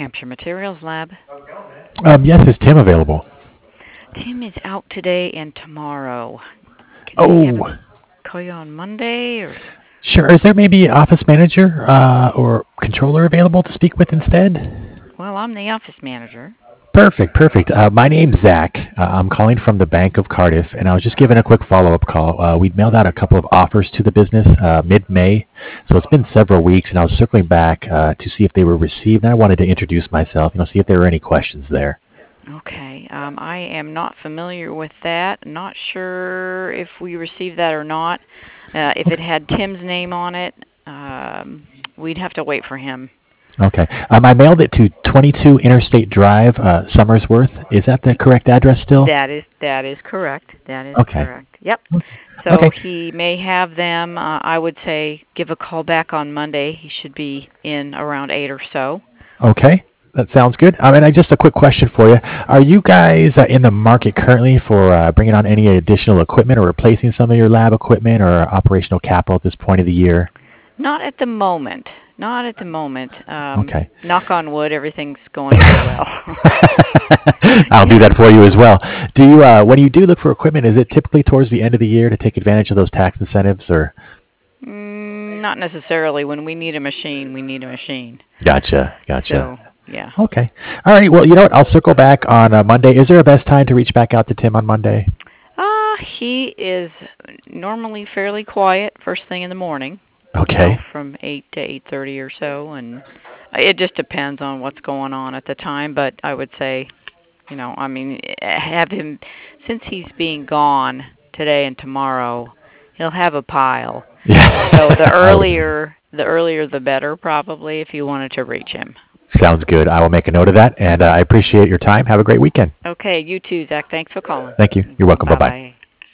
Hampshire Materials Lab. Yes, is Tim available? Tim is out today and tomorrow. Can I have him Oh, call you on Monday? Or sure. Is there maybe an office manager or controller available to speak with instead? well, I'm the office manager. Perfect, perfect. My name's Zach. I'm calling from the Bank of Cardiff, and I was just giving a quick follow-up call. We mailed out a couple of offers to the business mid-May, so it's been several weeks, and I was circling back to see if they were received, and I wanted to introduce myself, see if there were any questions there. Okay. I am not familiar with that. Not sure if we received that or not. If it had Tim's name on it, we'd have to wait for him. Okay. I mailed it to 22 Interstate Drive, Somersworth. Is that the correct address still? That is correct. That is Okay. correct. Yep. So Okay. he may have them. I would say give a call back on Monday. He should be in around 8 or so. Okay. That sounds good. Just a quick question for you. Are you guys in the market currently for bringing on any additional equipment or replacing some of your lab equipment or operational capital at this point of the year? Not at the moment. Not at the moment. Okay. Knock on wood, everything's going very well. I'll do that for you as well. Do you, when you do look for equipment, is it typically towards the end of the year to take advantage of those tax incentives, or? Not necessarily. When we need a machine, we need a machine. Gotcha. So, yeah. Okay. All right. Well, you know what? I'll circle back on Monday. Is there a best time to reach back out to Tim on Monday? He is normally fairly quiet first thing in the morning. Okay. From 8 to 8:30 or so, and it just depends on what's going on at the time, but I would say, have him, since he's being gone today and tomorrow, he'll have a pile. Yeah. So the earlier the better, probably, if you wanted to reach him. Sounds good. I will make a note of that, and I appreciate your time. Have a great weekend. Okay, you too, Zach. Thanks for calling. Thank you. You're welcome. Bye-bye. Bye-bye.